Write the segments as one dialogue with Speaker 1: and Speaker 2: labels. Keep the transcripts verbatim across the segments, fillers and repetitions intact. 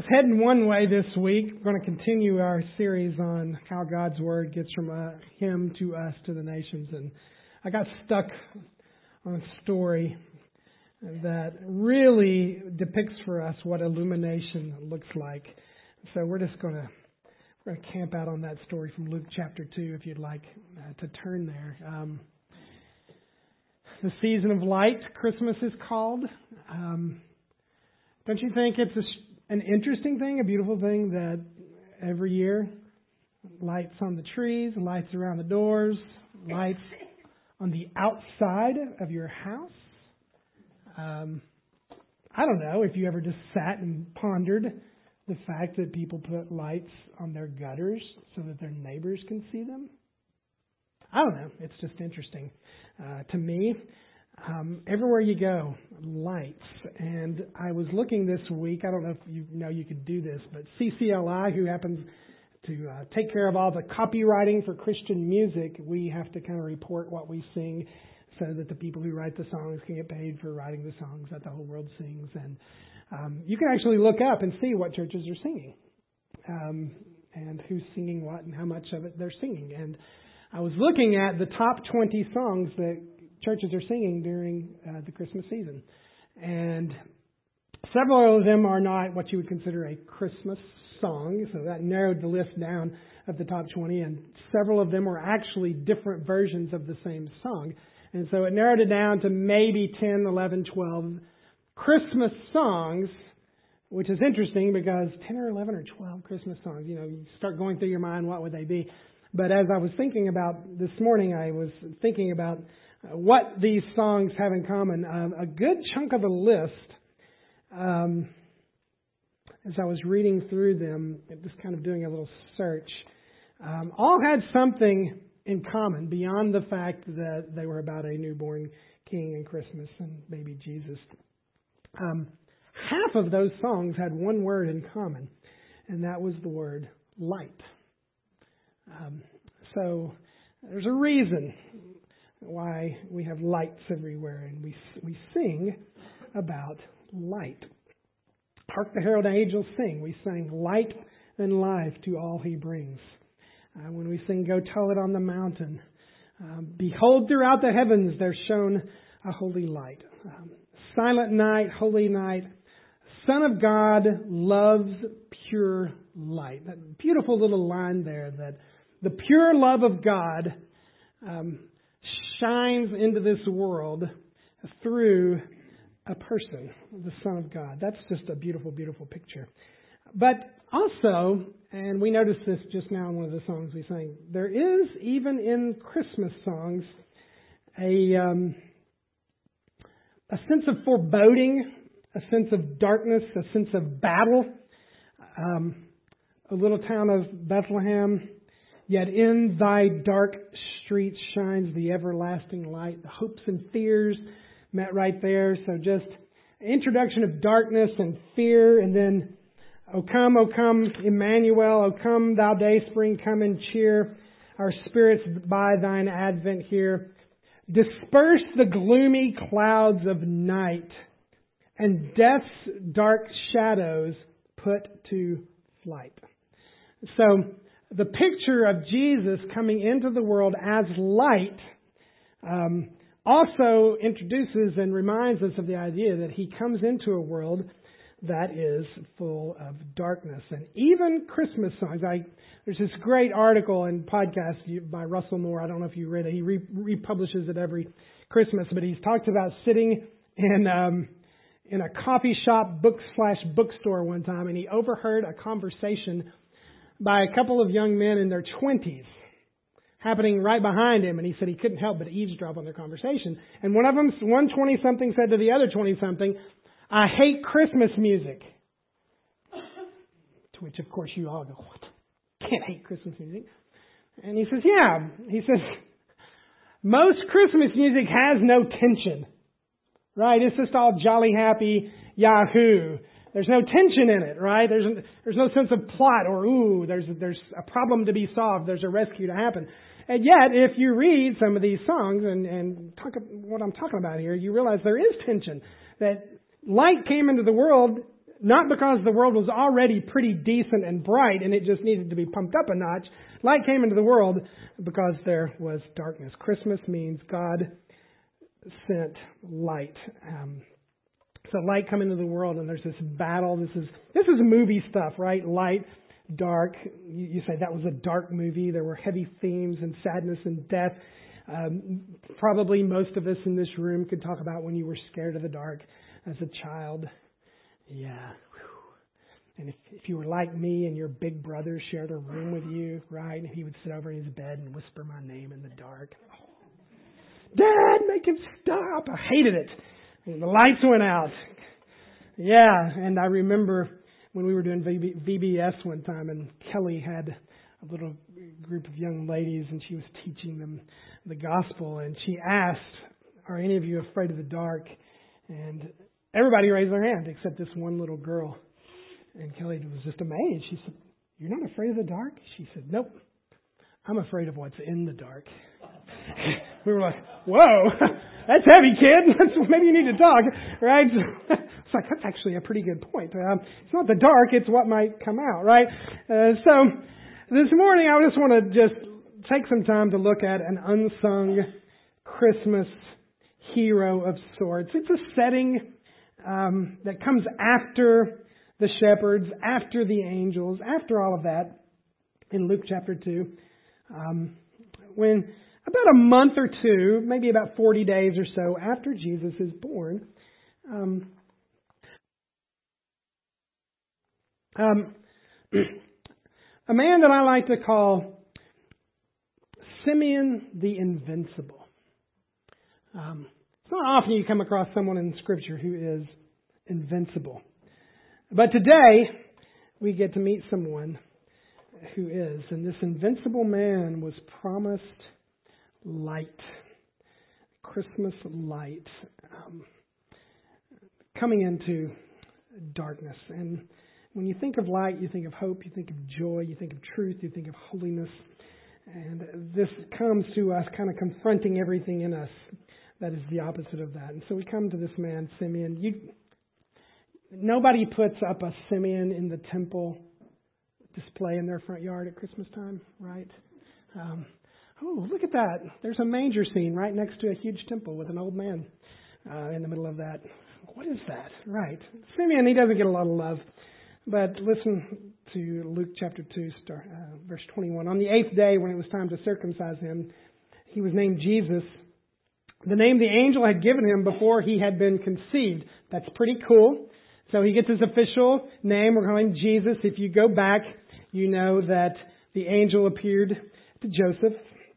Speaker 1: heading one way this week. We're going to continue our series on how God's Word gets from uh, Him to us, to the nations. And I got stuck on a story that really depicts for us what illumination looks like. So we're just going to we're going to camp out on that story from Luke chapter two, if you'd like uh, to turn there. Um, the season of light, Christmas is called. Um, don't you think it's a An interesting thing, a beautiful thing that every year, lights on the trees, lights around the doors, lights on the outside of your house? Um, I don't know if you ever just sat and pondered the fact that people put lights on their gutters so that their neighbors can see them. I don't know. It's just interesting uh, to me. Um, everywhere you go, lights. And I was looking this week, I don't know if you know you could do this, but C C L I, who happens to uh, take care of all the copywriting for Christian music, we have to kind of report what we sing so that the people who write the songs can get paid for writing the songs that the whole world sings. And um, you can actually look up and see what churches are singing um, and who's singing what and how much of it they're singing. And I was looking at the top twenty songs that churches are singing during uh, the Christmas season. And several of them are not what you would consider a Christmas song, so that narrowed the list down of the top twenty, and several of them were actually different versions of the same song. And so it narrowed it down to maybe ten, eleven, twelve Christmas songs, which is interesting because ten or eleven or twelve Christmas songs, you know, you start going through your mind, what would they be? But as I was thinking about this morning, I was thinking about what these songs have in common. Um, a good chunk of the list, um, as I was reading through them, just kind of doing a little search, um, all had something in common beyond the fact that they were about a newborn king and Christmas and baby Jesus. Um, half of those songs had one word in common, and that was the word light. Um, so there's a reason why we have lights everywhere, and we we sing about light. Hark the herald angels sing. We sing light and life to all he brings. Uh, when we sing, go tell it on the mountain. Um, Behold, throughout the heavens there shone a holy light. Um, silent night, holy night, Son of God loves pure light. That beautiful little line there, that the pure love of God um, shines into this world through a person, the Son of God. That's just a beautiful, beautiful picture. But also, and we noticed this just now in one of the songs we sang, there is, even in Christmas songs, a, um, a sense of foreboding, a sense of darkness, a sense of battle. Um, a little town of Bethlehem, yet in thy dark streets shines the everlasting light. The hopes and fears met right there. So just introduction of darkness and fear, and then, O come, O come, Emmanuel, O come, thou day spring, come and cheer our spirits by thine advent here. Disperse the gloomy clouds of night, and death's dark shadows put to flight. So, the picture of Jesus coming into the world as light um, also introduces and reminds us of the idea that He comes into a world that is full of darkness. And even Christmas songs, I, there's this great article and podcast by Russell Moore. I don't know if you read it. He re- republishes it every Christmas, but he's talked about sitting in um, in a coffee shop, book slash bookstore one time, and he overheard a conversation by a couple of young men in their twenties happening right behind him, and he said he couldn't help but eavesdrop on their conversation. And one of them, one twenty-something, said to the other twenty-something, I hate Christmas music. To which, of course, you all go, what? Can't hate Christmas music. And he says, yeah. He says, most Christmas music has no tension. Right? It's just all jolly, happy, yahoo. There's no tension in it, right? There's there's no sense of plot or, ooh, there's there's a problem to be solved. There's a rescue to happen. And yet, if you read some of these songs and, and talk what I'm talking about here, you realize there is tension. That light came into the world Not because the world was already pretty decent and bright and it just needed to be pumped up a notch. Light came into the world because there was darkness. Christmas means God sent light. Um, so light come into the world, and there's this battle. This is this is movie stuff, right? Light, dark. You, you say that was a dark movie. There were heavy themes and sadness and death. Um, probably most of us in this room could talk about when you were scared of the dark as a child. Yeah. Whew. And if, if you were like me and your big brother shared a room with you, right? And he would sit over in his bed and whisper my name in the dark. Oh, Dad, make him stop. I hated it. And the lights went out. Yeah. And I remember when we were doing V B S one time, and Kelly had a little group of young ladies, and she was teaching them the gospel. And she asked, are any of you afraid of the dark? And everybody raised their hand except this one little girl. And Kelly was just amazed. She said, you're not afraid of the dark? She said, nope. I'm afraid of what's in the dark. We were like, whoa, that's heavy, kid. Maybe you need to talk, right? It's like, that's actually a pretty good point. Um, it's not the dark, it's what might come out, right? Uh, so this morning I just want to just take some time to look at an unsung Christmas hero of sorts. It's a setting um, that comes after the shepherds, after the angels, after all of that in Luke chapter two. Um, when about a month or two, maybe about forty days or so after Jesus is born, um, um, a man that I like to call Simeon the Invincible. Um, it's not often you come across someone in Scripture who is invincible. But today, we get to meet someone who is. And this invincible man was promised light. Christmas light. Um, coming into darkness. And when you think of light, you think of hope, you think of joy, you think of truth, you think of holiness. And this comes to us kind of confronting everything in us that is the opposite of that. And so we come to this man, Simeon. You, nobody puts up a Simeon in the temple display in their front yard at Christmas time, right? Um, oh, look at that. There's a manger scene right next to a huge temple with an old man uh, in the middle of that. What is that? Right. Simeon, he doesn't get a lot of love. But listen to Luke chapter two, start, uh, verse twenty-one. On the eighth day, when it was time to circumcise him, he was named Jesus, the name the angel had given him before he had been conceived. That's pretty cool. So he gets his official name. We're calling him Jesus. If you go back, you know that the angel appeared to Joseph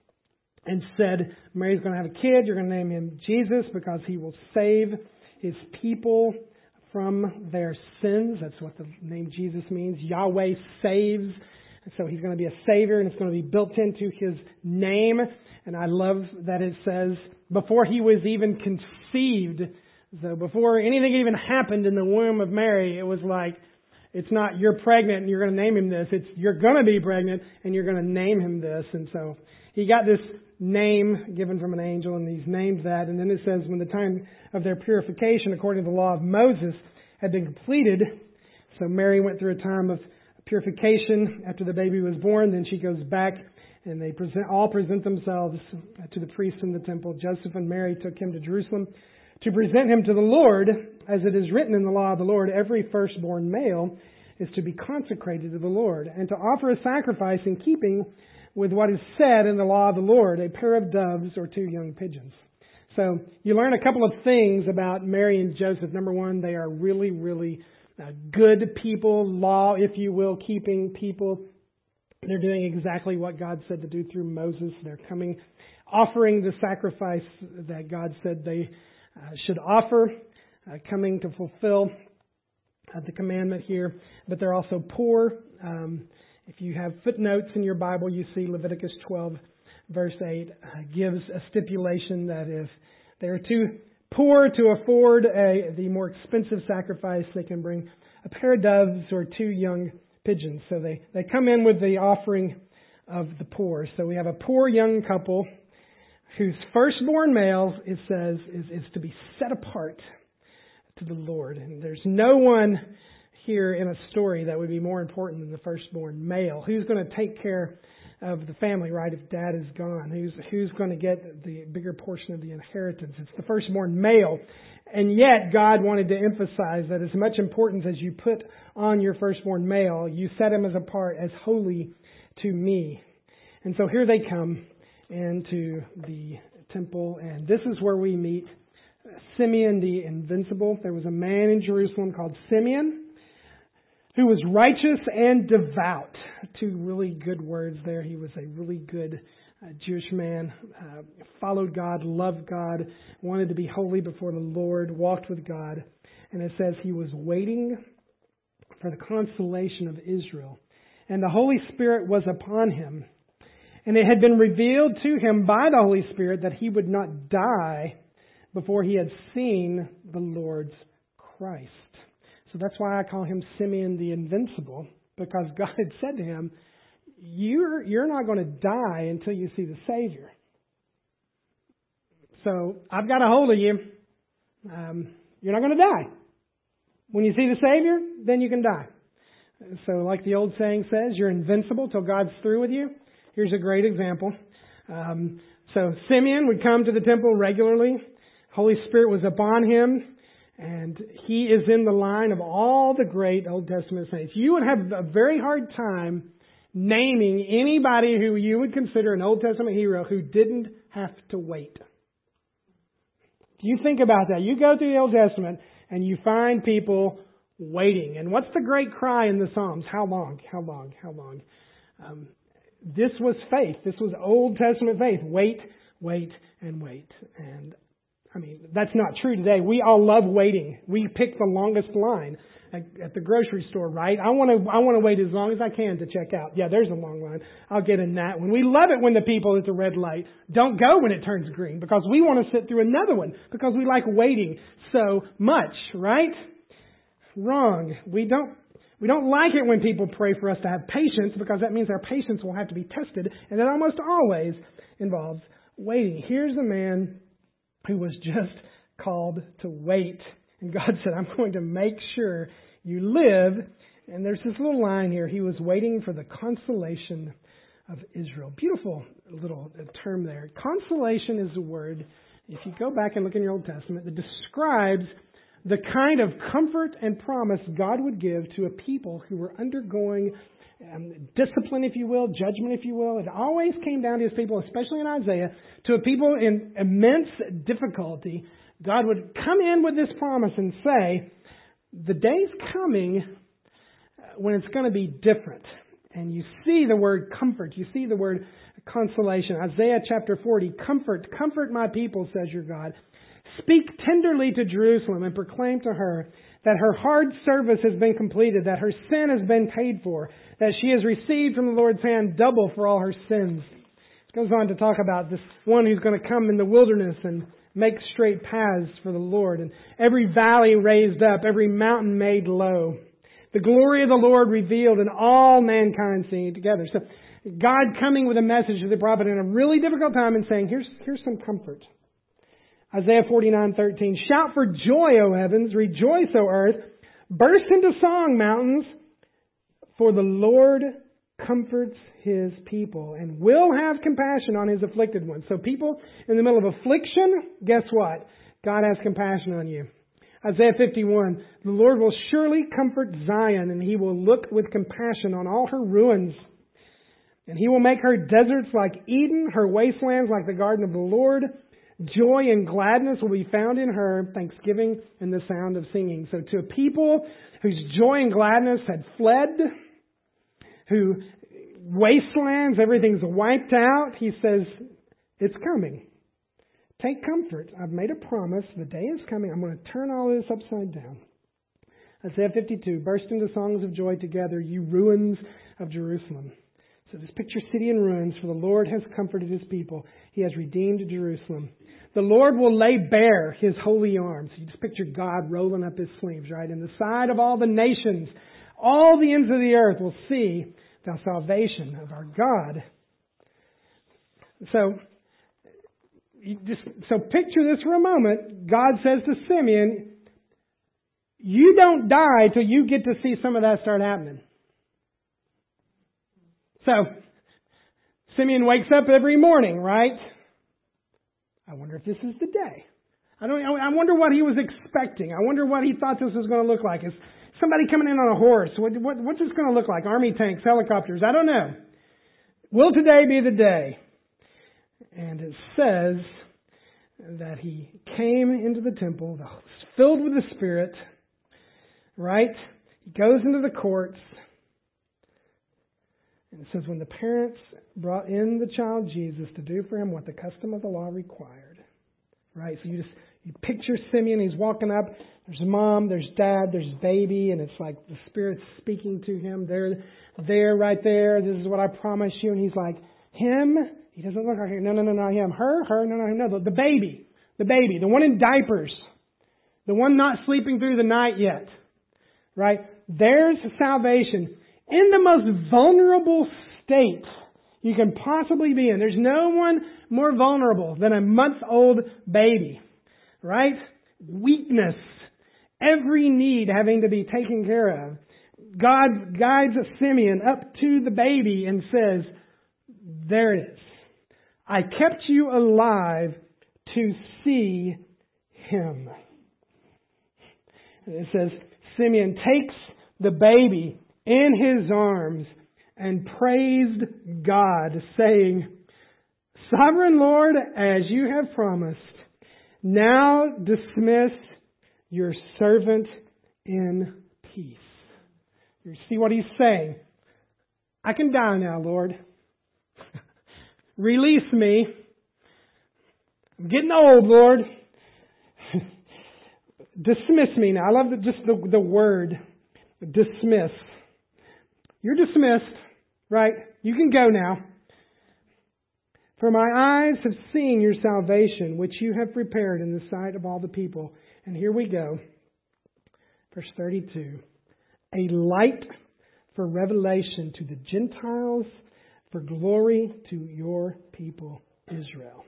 Speaker 1: and said, Mary's going to have a kid. You're going to name him Jesus because he will save his people from their sins. That's what the name Jesus means. Yahweh saves. And so he's going to be a savior, and it's going to be built into his name. And I love that it says, before he was even conceived, so before anything even happened in the womb of Mary, it was like, it's not you're pregnant and you're going to name him this. It's you're going to be pregnant and you're going to name him this. And so he got this name given from an angel, and he's named that. And then it says, when the time of their purification, according to the law of Moses, had been completed, so Mary went through a time of purification after the baby was born. Then she goes back, and they present, all present themselves to the priests in the temple. Joseph and Mary took him to Jerusalem to present him to the Lord. As it is written in the law of the Lord, every firstborn male is to be consecrated to the Lord, and to offer a sacrifice in keeping with what is said in the law of the Lord, a pair of doves or two young pigeons. So you learn a couple of things about Mary and Joseph. Number one, they are really, really uh, good people, law, if you will, keeping people. They're doing exactly what God said to do through Moses. They're coming, offering the sacrifice that God said they uh, should offer, uh, coming to fulfill uh, the commandment here. But they're also poor. Um, if you have footnotes in your Bible, you see Leviticus twelve, verse eight, uh, gives a stipulation that if they're too poor to afford a the more expensive sacrifice, they can bring a pair of doves or two young pigeons. So they, they come in with the offering of the poor. So we have a poor young couple whose firstborn male, it says, is, is to be set apart to the Lord. And there's no one here in a story that would be more important than the firstborn male? Who's going to take care of the family, right, if dad is gone? Who's who's going to get the bigger portion of the inheritance? It's the firstborn male. And yet God wanted to emphasize that as much importance as you put on your firstborn male, you set him as apart as holy to me. And so here they come into the temple, and this is where we meet Simeon the Invincible. There was a man in Jerusalem called Simeon who was righteous and devout. Two really good words there. He was a really good uh, Jewish man, uh, followed God, loved God, wanted to be holy before the Lord, walked with God. And it says he was waiting for the consolation of Israel. And the Holy Spirit was upon him. And it had been revealed to him by the Holy Spirit that he would not die before he had seen the Lord's Christ. So that's why I call him Simeon the Invincible, because God had said to him, you're, you're not going to die until you see the Savior. So I've got a hold of you. Um, you're not going to die. When you see the Savior, then you can die. So like the old saying says, you're invincible till God's through with you. Here's a great example. Um, so Simeon would come to the temple regularly. Holy Spirit was upon him. And he is in the line of all the great Old Testament saints. You would have a very hard time naming anybody who you would consider an Old Testament hero who didn't have to wait. You think about that. You go through the Old Testament and you find people waiting. And what's the great cry in the Psalms? How long? How long? How long? Um, this was faith. This was Old Testament faith. Wait, wait, and wait. And I mean, that's not true today. We all love waiting. We pick the longest line at, at the grocery store, right? I want to I want to wait as long as I can to check out. Yeah, there's a long line. I'll get in that one. We love it when the people at the red light don't go when it turns green, because we want to sit through another one because we like waiting so much, right? Wrong. We don't we don't like it when people pray for us to have patience, because that means our patience will have to be tested, and it almost always involves waiting. Here's a man who was just called to wait. And God said, I'm going to make sure you live. And there's this little line here. He was waiting for the consolation of Israel. Beautiful little term there. Consolation is a word, if you go back and look in your Old Testament, that describes the kind of comfort and promise God would give to a people who were undergoing Um, discipline, if you will, judgment, if you will. It always came down to his people, especially in Isaiah, to a people in immense difficulty. God would come in with this promise and say, the day's coming when it's going to be different. And you see the word comfort. You see the word consolation. Isaiah chapter forty, comfort, comfort my people, says your God. Speak tenderly to Jerusalem and proclaim to her that her hard service has been completed, that her sin has been paid for, that she has received from the Lord's hand double for all her sins. It goes on to talk about this one who's going to come in the wilderness and make straight paths for the Lord, and every valley raised up, every mountain made low. The glory of the Lord revealed, and all mankind singing together. So God coming with a message to the prophet in a really difficult time and saying, here's, here's some comfort. Isaiah forty-nine thirteen, shout for joy, O heavens, rejoice, O earth, burst into song, mountains, for the Lord comforts His people and will have compassion on His afflicted ones. So people in the middle of affliction, guess what? God has compassion on you. Isaiah fifty-one, the Lord will surely comfort Zion, and He will look with compassion on all her ruins. And He will make her deserts like Eden, her wastelands like the garden of the Lord. Joy and gladness will be found in her, thanksgiving and the sound of singing. So to a people whose joy and gladness had fled, who wastelands, everything's wiped out, He says, it's coming. Take comfort. I've made a promise. The day is coming. I'm going to turn all this upside down. Isaiah fifty-two, burst into songs of joy together, you ruins of Jerusalem. So this picture city in ruins, for the Lord has comforted His people. He has redeemed Jerusalem. The Lord will lay bare His holy arms. You just picture God rolling up His sleeves, right? In the side of all the nations, all the ends of the earth will see the salvation of our God. So, you just, so picture this for a moment. God says to Simeon, you don't die till you get to see some of that start happening. So, Simeon wakes up every morning, right? I wonder if this is the day. I don't. I wonder what he was expecting. I wonder what he thought this was going to look like. Is somebody coming in on a horse? What, what, what's this going to look like? Army tanks, helicopters? I don't know. Will today be the day? And it says that he came into the temple, filled with the Spirit, right? He goes into the courts. And it says, when the parents brought in the child Jesus to do for him what the custom of the law required. Right? So you just, you picture Simeon, he's walking up, there's mom, there's dad, there's baby, and it's like the Spirit's speaking to him. They're there, right there, this is what I promised you. And he's like, him? He doesn't look like him. No, no, no, not him. Her? Her? No, no, no, the, the baby. The baby. The one in diapers. The one not sleeping through the night yet. Right? There's salvation. In the most vulnerable state you can possibly be in. There's no one more vulnerable than a month-old baby. Right? Weakness. Every need having to be taken care of. God guides Simeon up to the baby and says, there it is. I kept you alive to see him. And it says, Simeon takes the baby in his arms and praised God, saying, Sovereign Lord, as you have promised, now dismiss your servant in peace. You see what he's saying? I can die now, Lord. Release me. I'm getting old, Lord. Dismiss me now. I love the, just the, the word, dismiss. You're dismissed, right? You can go now. For my eyes have seen your salvation, which you have prepared in the sight of all the people. And here we go. Verse thirty-two. A light for revelation to the Gentiles, for glory to your people, Israel.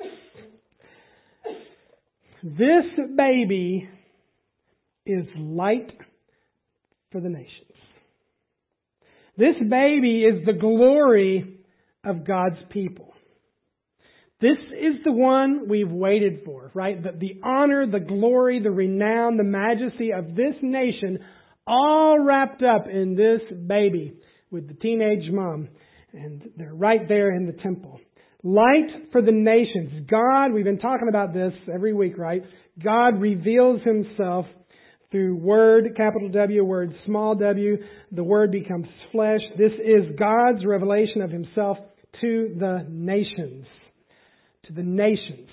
Speaker 1: This baby is light for the nations. This baby is the glory of God's people. This is the one we've waited for, right? The, the honor, the glory, the renown, the majesty of this nation, all wrapped up in this baby with the teenage mom. And they're right there in the temple. Light for the nations. God, we've been talking about this every week, right? God reveals Himself through Word, capital W, Word, small w. The Word becomes flesh. This is God's revelation of Himself to the nations. To the nations.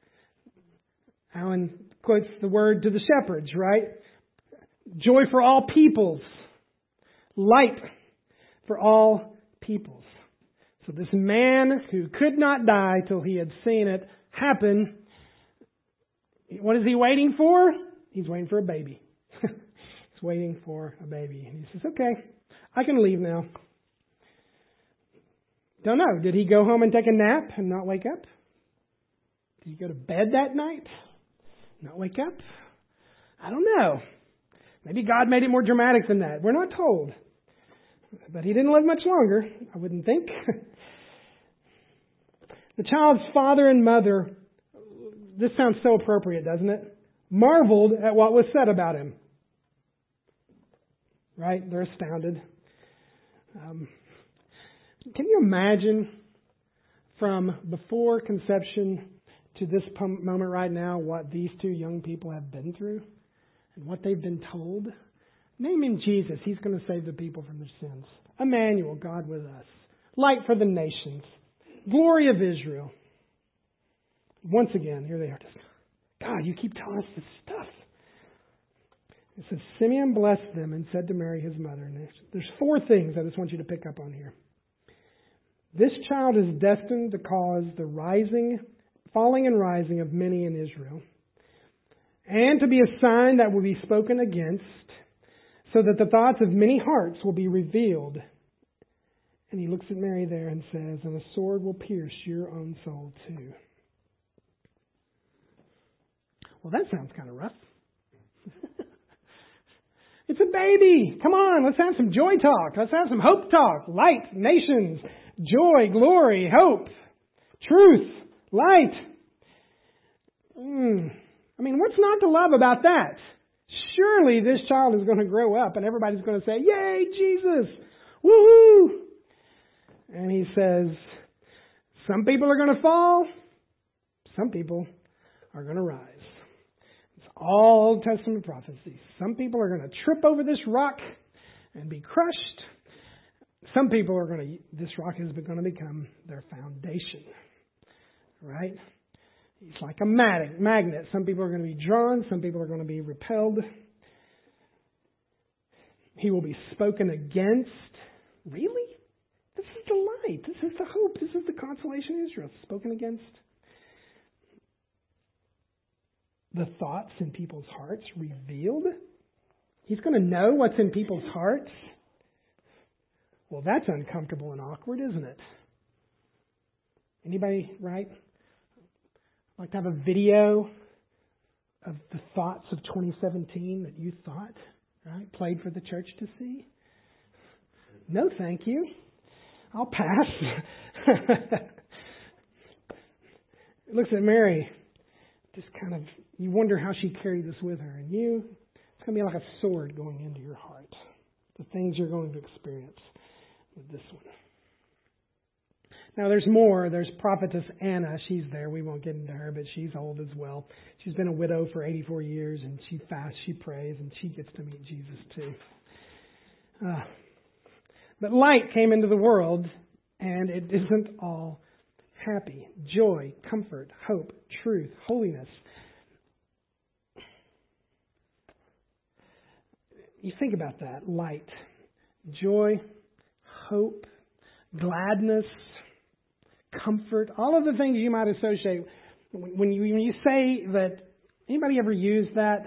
Speaker 1: Alan quotes the word to the shepherds, right? Joy for all peoples. Light for all peoples. So this man who could not die till he had seen it happen, what is he waiting for? He's waiting for a baby. He's waiting for a baby. And he says, okay, I can leave now. Don't know. Did he go home and take a nap and not wake up? Did he go to bed that night? Not wake up? I don't know. Maybe God made it more dramatic than that. We're not told. But he didn't live much longer, I wouldn't think. The child's father and mother, this sounds so appropriate, doesn't it? Marveled at what was said about him. Right? They're astounded. Um, can you imagine from before conception to this moment right now what these two young people have been through and what they've been told? Name him Jesus. He's going to save the people from their sins. Emmanuel, God with us. Light for the nations. Glory of Israel. Once again, here they are. God, you keep telling us this stuff. It says, Simeon blessed them and said to Mary, his mother. And there's four things I just want you to pick up on here. This child is destined to cause the rising, falling and rising of many in Israel, and to be a sign that will be spoken against, so that the thoughts of many hearts will be revealed. And he looks at Mary there and says, and a sword will pierce your own soul too. Well, that sounds kind of rough. It's a baby. Come on, let's have some joy talk. Let's have some hope talk. Light, nations, joy, glory, hope, truth, light. Mm. I mean, what's not to love about that? Surely this child is going to grow up and everybody's going to say, yay, Jesus! Woohoo! And he says, some people are going to fall. Some people are going to rise. It's all Old Testament prophecy. Some people are going to trip over this rock and be crushed. Some people are going to, this rock is going to become their foundation. Right? It's like a mag- magnet. Some people are going to be drawn. Some people are going to be repelled. He will be spoken against. Really? This is the light. This is the hope. This is the consolation of Israel. Spoken against. The thoughts in people's hearts revealed. He's going to know what's in people's hearts. Well, that's uncomfortable and awkward, isn't it? Anybody, right? Like to have a video of the thoughts of twenty seventeen that you thought, right? Played for the church to see? No, thank you. I'll pass. Looks at Mary. Just kind of, you wonder how she carried this with her. And you, it's going to be like a sword going into your heart. The things you're going to experience with this one. Now there's more. There's prophetess Anna. She's there. We won't get into her, but she's old as well. She's been a widow for eighty-four years, and she fasts, she prays, and she gets to meet Jesus too. Uh, but light came into the world, and it isn't all happy. Joy, comfort, hope, truth, holiness. You think about that. Light, joy, hope, gladness, comfort, all of the things you might associate. When you, when you say that, anybody ever use that?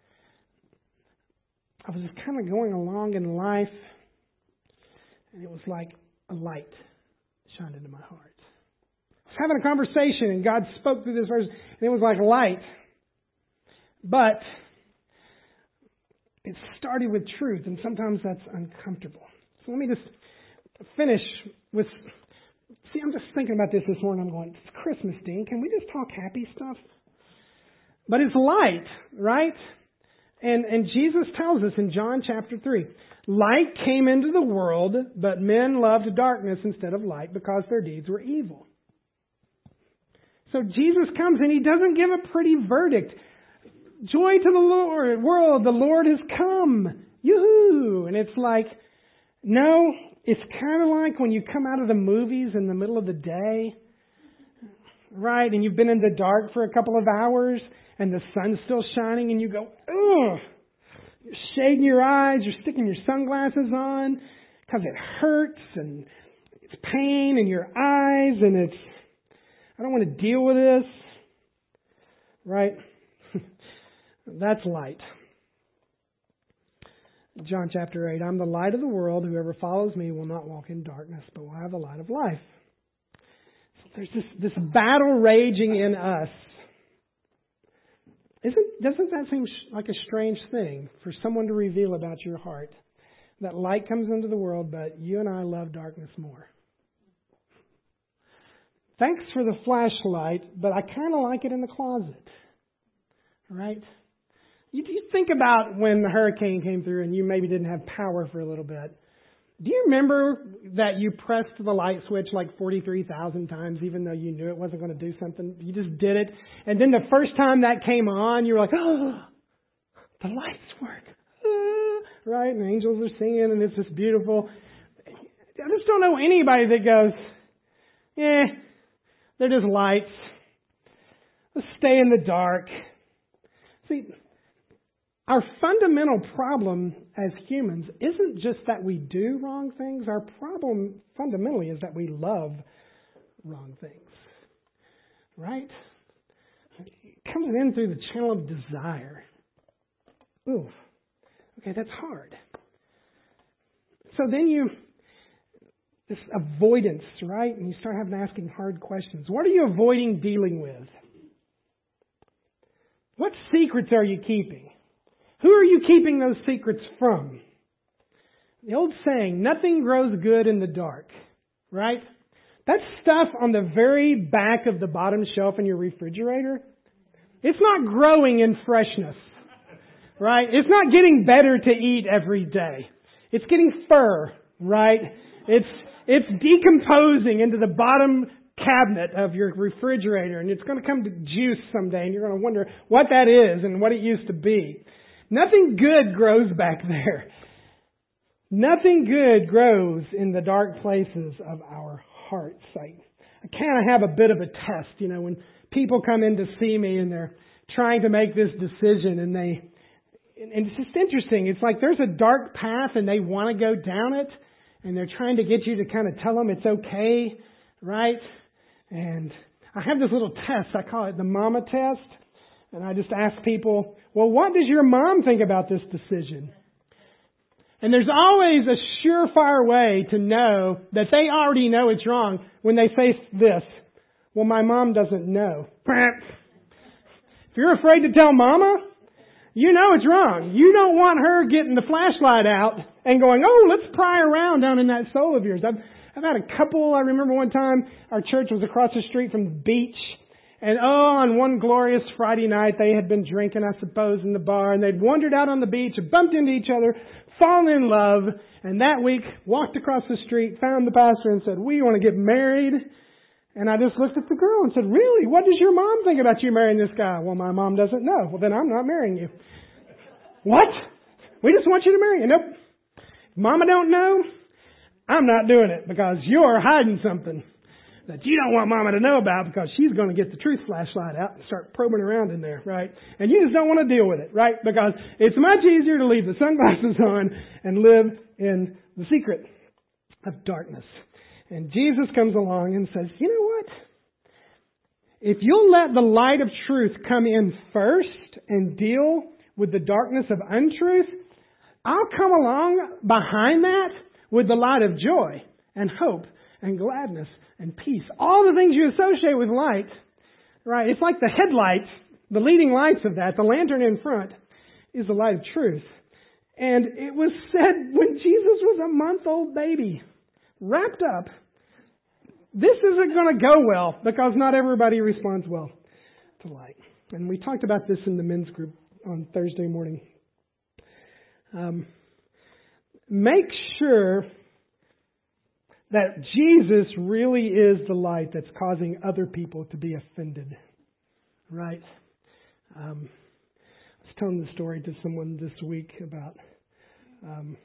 Speaker 1: I was just kind of going along in life, and it was like a light shined into my heart. I was having a conversation, and God spoke through this verse, and it was like light. But it started with truth, and sometimes that's uncomfortable. So let me just finish with... See, I'm just thinking about this this morning. I'm going, it's Christmas, Dean. Can we just talk happy stuff? But it's light, right? And and Jesus tells us in John chapter three, light came into the world, but men loved darkness instead of light because their deeds were evil. So Jesus comes and he doesn't give a pretty verdict. Joy to the Lord, world, the Lord has come. Yoo-hoo! And it's like, no, it's kind of like when you come out of the movies in the middle of the day, right? And you've been in the dark for a couple of hours and the sun's still shining and you go, ugh! You're shading your eyes, you're sticking your sunglasses on because it hurts and it's pain in your eyes and it's, I don't want to deal with this, right? That's light. John chapter eight, I'm the light of the world. Whoever follows me will not walk in darkness, but will have the light of life. So there's this, this battle raging in us. Isn't, doesn't that seem like a strange thing for someone to reveal about your heart? That light comes into the world, but you and I love darkness more. Thanks for the flashlight, but I kind of like it in the closet. Right? You, you think about when the hurricane came through and you maybe didn't have power for a little bit. Do you remember that you pressed the light switch like forty-three thousand times even though you knew it wasn't going to do something? You just did it. And then the first time that came on, you were like, oh, the lights work. Ah, right? And angels are singing and it's just beautiful. I just don't know anybody that goes, eh, they're just lights. Let's stay in the dark. See, our fundamental problem as humans isn't just that we do wrong things. Our problem fundamentally is that we love wrong things. Right? It comes in through the channel of desire. Ooh, okay, that's hard. So then you, this avoidance, right? And you start having asking hard questions. What are you avoiding dealing with? What secrets are you keeping? Who are you keeping those secrets from? The old saying, nothing grows good in the dark, right? That stuff on the very back of the bottom shelf in your refrigerator, it's not growing in freshness, right? It's not getting better to eat every day. It's getting fur, right? It's, it's decomposing into the bottom cabinet of your refrigerator, and it's going to come to juice someday, and you're going to wonder what that is and what it used to be. Nothing good grows back there. Nothing good grows in the dark places of our hearts. I, I kind of have a bit of a test, you know, when people come in to see me and they're trying to make this decision, and they, and it's just interesting. It's like there's a dark path and they want to go down it, and they're trying to get you to kind of tell them it's okay, right? And I have this little test. I call it the mama test. And I just ask people, well, what does your mom think about this decision? And there's always a surefire way to know that they already know it's wrong when they say this. Well, my mom doesn't know. If you're afraid to tell mama, you know it's wrong. You don't want her getting the flashlight out and going, oh, let's pry around down in that soul of yours. I've, I've had a couple. I remember one time our church was across the street from the beach. And oh, on one glorious Friday night, they had been drinking, I suppose, in the bar. And they'd wandered out on the beach, bumped into each other, fallen in love. And that week, walked across the street, found the pastor and said, we want to get married. And I just looked at the girl and said, really? What does your mom think about you marrying this guy? Well, my mom doesn't know. Well, then I'm not marrying you. What? We just want you to marry you. Nope. Mama don't know. I'm not doing it because you're hiding something that you don't want mama to know about, because she's going to get the truth flashlight out and start probing around in there, right? And you just don't want to deal with it, right? Because it's much easier to leave the sunglasses on and live in the secret of darkness. And Jesus comes along and says, you know what? If you'll let the light of truth come in first and deal with the darkness of untruth, I'll come along behind that with the light of joy and hope and gladness and peace. All the things you associate with light, right? It's like the headlights, the leading lights of that, the lantern in front is the light of truth. And it was said when Jesus was a month-old baby, wrapped up, this isn't going to go well because not everybody responds well to light. And we talked about this in the men's group on Thursday morning. Um, make sure that Jesus really is the light that's causing other people to be offended, right? Um, I was telling the story to someone this week about um,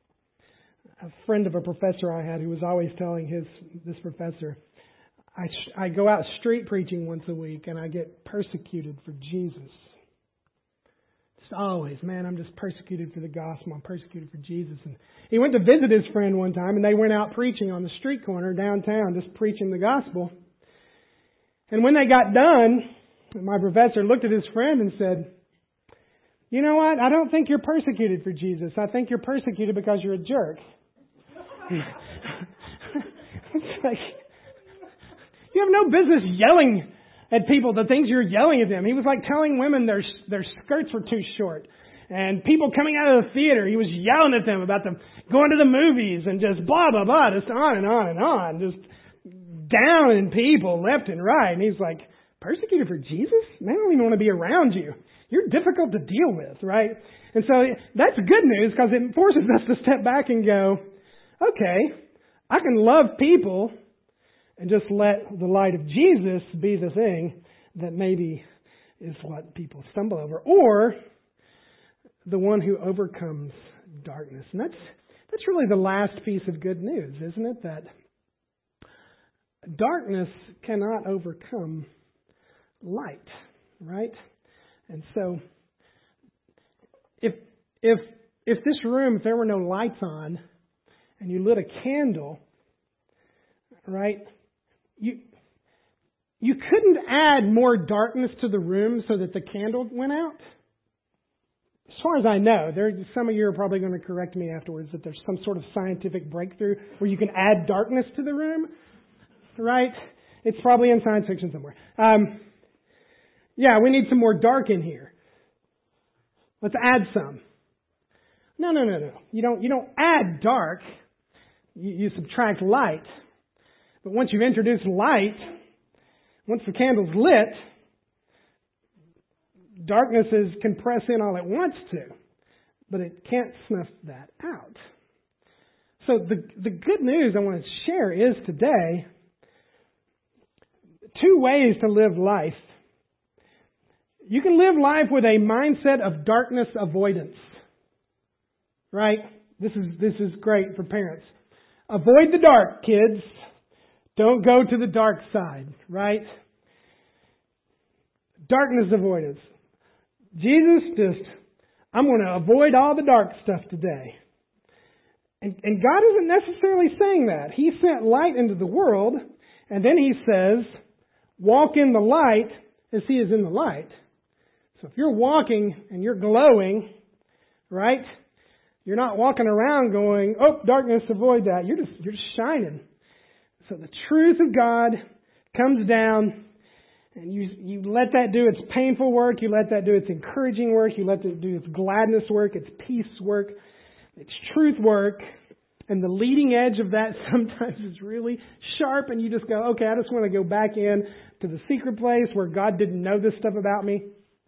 Speaker 1: a friend of a professor I had who was always telling his this professor, I, I go out street preaching once a week and I get persecuted for Jesus. Just always, man, I'm just persecuted for the gospel. I'm persecuted for Jesus. And he went to visit his friend one time, and they went out preaching on the street corner downtown, just preaching the gospel. And when they got done, my professor looked at his friend and said, you know what? I don't think you're persecuted for Jesus. I think you're persecuted because you're a jerk. It's like, you have no business yelling at people the things you're yelling at them. He was like telling women their their skirts were too short. And people coming out of the theater, he was yelling at them about them going to the movies and just blah, blah, blah, just on and on and on. Just downing people left and right. And he's like, persecuted for Jesus? Man, I don't even want to be around you. You're difficult to deal with, right? And so that's good news because it forces us to step back and go, okay, I can love people and just let the light of Jesus be the thing that maybe is what people stumble over. Or the one who overcomes darkness. And that's that's really the last piece of good news, isn't it? That darkness cannot overcome light, right? And so if if if this room, if there were no lights on and you lit a candle, right? You you couldn't add more darkness to the room so that the candle went out. As far as I know, there some of you are probably going to correct me afterwards that there's some sort of scientific breakthrough where you can add darkness to the room, right? It's probably in science fiction somewhere. Um, yeah, we need some more dark in here. Let's add some. No, no, no, no. You don't, you don't add dark. You, you subtract light. But once you've introduced light, once the candle's lit, darkness is, can press in all it wants to, but it can't snuff that out. So the, the good news I want to share is today, two ways to live life. You can live life with a mindset of darkness avoidance. Right? This is, this is great for parents. Avoid the dark, kids. Don't go to the dark side. Right? Darkness avoidance. Jesus just, I'm going to avoid all the dark stuff today. And, and God isn't necessarily saying that. He sent light into the world, and then He says, walk in the light as He is in the light. So if you're walking and you're glowing, right, you're not walking around going, oh, darkness, avoid that. You're just, you're just shining. So the truth of God comes down, and you, you let that do its painful work. You let that do its encouraging work. You let it do its gladness work, its peace work, its truth work. And the leading edge of that sometimes is really sharp, and you just go, okay, I just want to go back in to the secret place where God didn't know this stuff about me.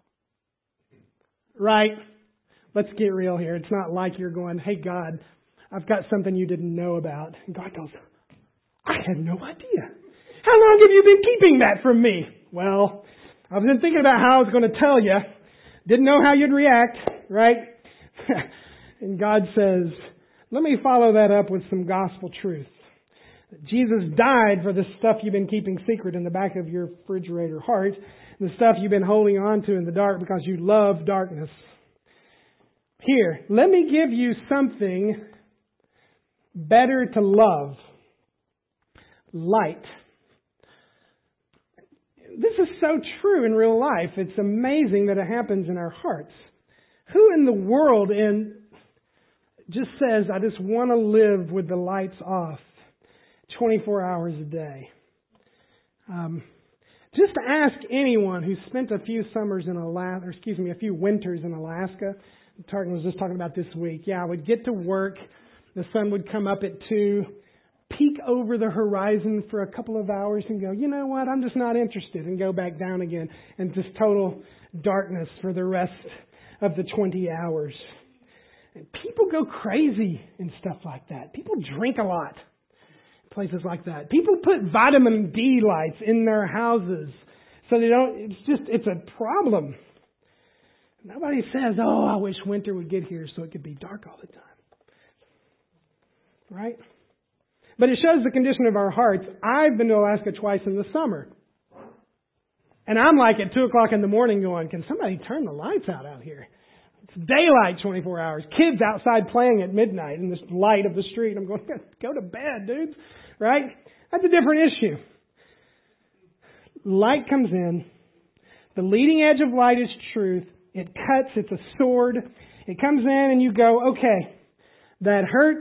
Speaker 1: Right? Let's get real here. It's not like you're going, hey, God, I've got something you didn't know about. And God goes, I had no idea. How long have you been keeping that from me? Well, I've been thinking about how I was going to tell you. Didn't know how you'd react, right? And God says, let me follow that up with some gospel truth. Jesus died for the stuff you've been keeping secret in the back of your refrigerator heart, the stuff you've been holding on to in the dark because you love darkness. Here, let me give you something better to love. Light. This is so true in real life. It's amazing that it happens in our hearts. Who in the world in just says, I just want to live with the lights off twenty-four hours a day? Um, just ask anyone who spent a few summers in Alaska, or excuse me, a few winters in Alaska. Tartan was just talking about this week. Yeah, I would get to work. The sun would come up at two, peek over the horizon for a couple of hours and go, you know what, I'm just not interested, and go back down again, and just total darkness for the rest of the twenty hours. And people go crazy in stuff like that. People drink a lot in places like that. People put vitamin D lights in their houses so they don't, it's just, it's a problem. Nobody says, oh, I wish winter would get here so it could be dark all the time. Right? But it shows the condition of our hearts. I've been to Alaska twice in the summer. And I'm like at two o'clock in the morning going, can somebody turn the lights out out here? It's daylight twenty-four hours. Kids outside playing at midnight in this light of the street. I'm going, go to bed, dudes. Right? That's a different issue. Light comes in. The leading edge of light is truth. It cuts. It's a sword. It comes in and you go, okay, that hurts.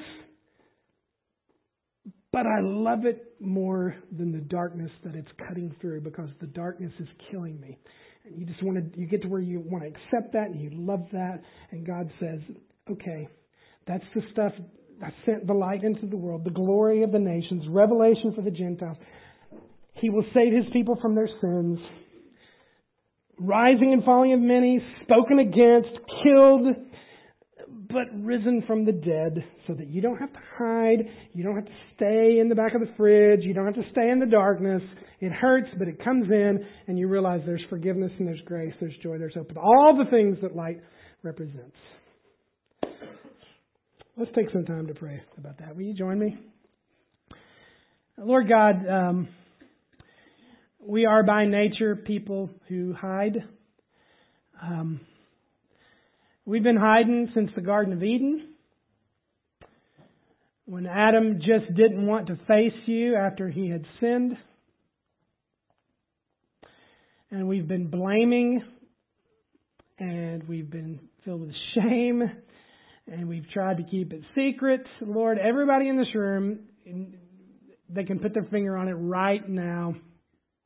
Speaker 1: But I love it more than the darkness that it's cutting through, because the darkness is killing me. And you just want to, you get to where you want to accept that and you love that. And God says, okay, that's the stuff. I sent the light into the world, the glory of the nations, revelation for the Gentiles. He will save His people from their sins. Rising and falling of many, spoken against, killed, but risen from the dead, so that you don't have to hide, you don't have to stay in the back of the fridge, you don't have to stay in the darkness. It hurts, but it comes in, and you realize there's forgiveness and there's grace, there's joy, there's hope, all the things that light represents. Let's take some time to pray about that. Will you join me? Lord God, um, we are by nature people who hide. Um, we've been hiding since the Garden of Eden, when Adam just didn't want to face you after he had sinned. And we've been blaming, and we've been filled with shame, and we've tried to keep it secret. Lord, everybody in this room, they can put their finger on it right now.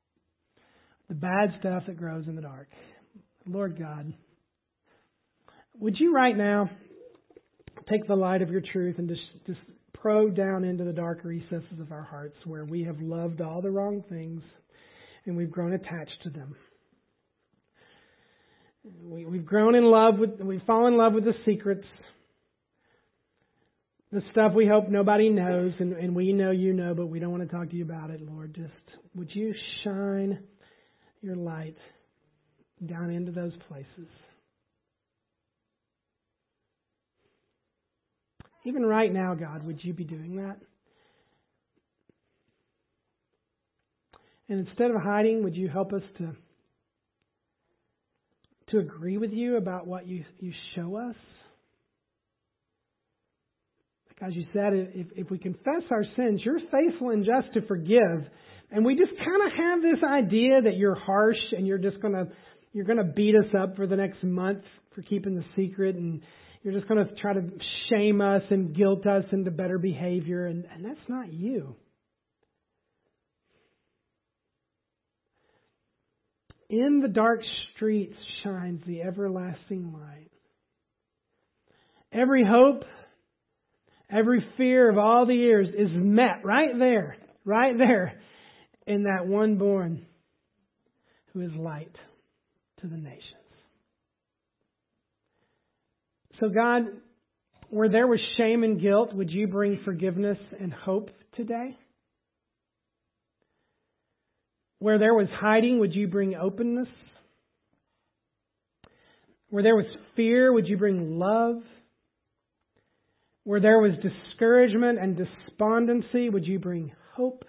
Speaker 1: The bad stuff that grows in the dark. Lord God, would you right now take the light of your truth and just, just probe down into the dark recesses of our hearts where we have loved all the wrong things and we've grown attached to them. We, we've grown in love with, we've fallen in love with the secrets, the stuff we hope nobody knows, and, and we know you know, but we don't want to talk to you about it, Lord. Just would you shine your light down into those places? Even right now, God, would you be doing that? And instead of hiding, would you help us to, to agree with you about what you, you show us? As you said, if, if we confess our sins, you're faithful and just to forgive. And we just kind of have this idea that you're harsh and you're just going to you're going to beat us up for the next month for keeping the secret, and you're just going to try to shame us and guilt us into better behavior, and, and that's not you. In the dark streets shines the everlasting light. Every hope, every fear of all the years is met right there, right there in that one born who is light to the nations. So God, where there was shame and guilt, would you bring forgiveness and hope today? Where there was hiding, would you bring openness? Where there was fear, would you bring love? Where there was discouragement and despondency, would you bring hope?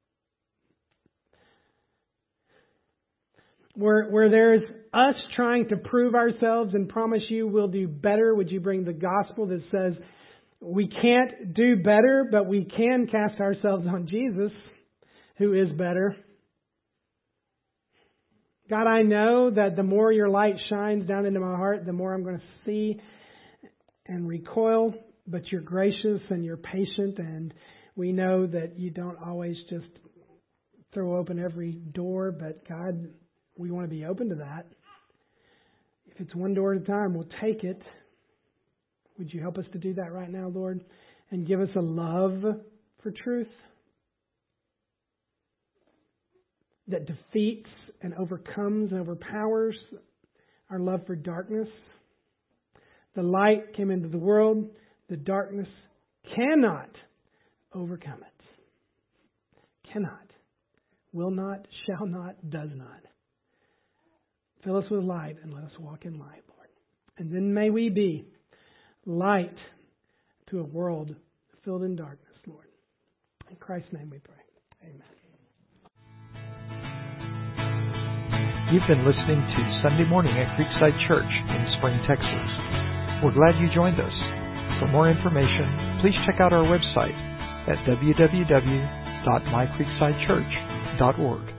Speaker 1: Where, where there's us trying to prove ourselves and promise you we'll do better, would you bring the gospel that says we can't do better, but we can cast ourselves on Jesus, who is better? God, I know that the more your light shines down into my heart, the more I'm going to see and recoil, but you're gracious and you're patient, and we know that you don't always just throw open every door, but God, we want to be open to that. If it's one door at a time, we'll take it. Would you help us to do that right now, Lord? And give us a love for truth that defeats and overcomes and overpowers our love for darkness. The light came into the world. The darkness cannot overcome it. Cannot. Will not, shall not, does not. Fill us with light and let us walk in light, Lord. And then may we be light to a world filled in darkness, Lord. In Christ's name we pray. Amen.
Speaker 2: You've been listening to Sunday Morning at Creekside Church in Spring, Texas. We're glad you joined us. For more information, please check out our website at w w w dot my creekside church dot org.